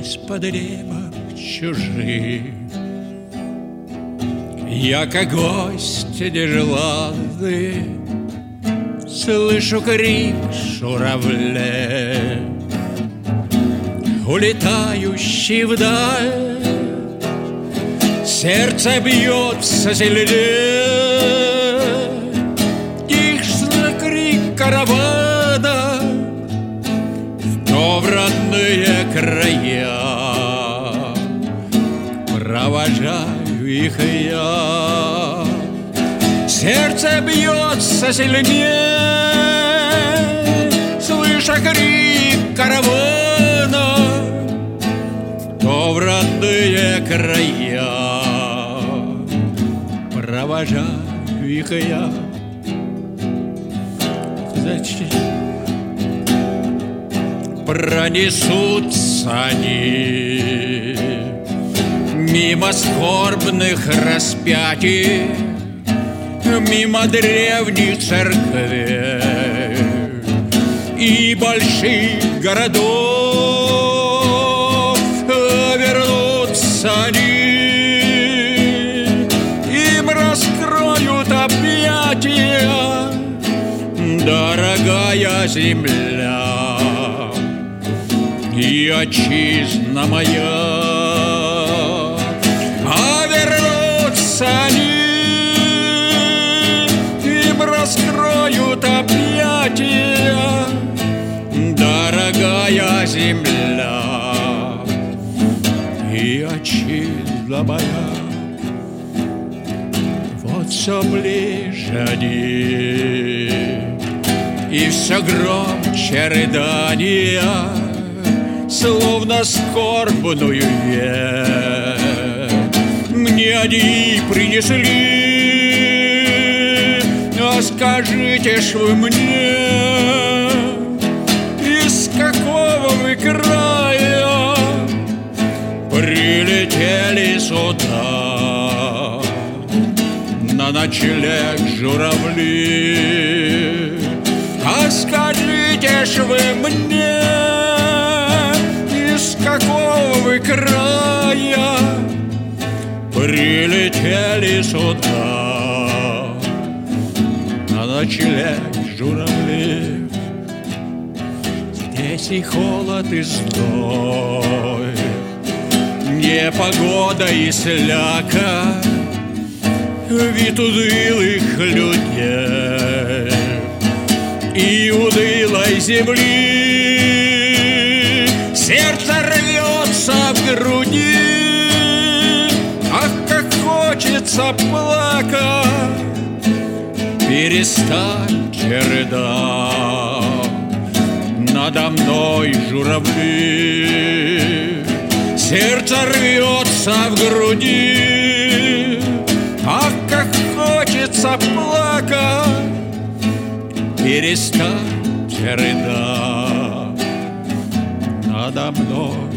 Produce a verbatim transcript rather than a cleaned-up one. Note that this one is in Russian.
из-под неба чужих. Я, как гость нежеланный, слышу крик журавля, улетающий вдаль. Сердце бьется сильнее, тишь крик каравана в родные края. Провожаю их я. Сердце бьется сильнее, слыша крик каравана, то в родные края. Провожаю их я. Зачем? Пронесутся они мимо скорбных распятий, мимо древних церквей и больших городов. Вернутся они, им раскроют объятия дорогая земля и отчизна моя. А вернутся они, им раскроют объятия дорогая земля и отчизна моя. Вот все ближе они, и все громче рыдания, словно скорбную весть мне они принесли. А скажите ж вы мне, из какого вы края прилетели сюда на ночлег журавли? А скажите ж вы мне, из какого вы края прилетели сюда на ночлег журавли? Здесь и холод, и зной, непогода и сляка, вид унылых людей и унылой земли. Сердце рвется в груди, ах, как хочется плакать. Перестаньте рыдать надо мной, журавли. Сердце рвется в груди, ах, как хочется плакать. Перестаньте рыдать надо мной.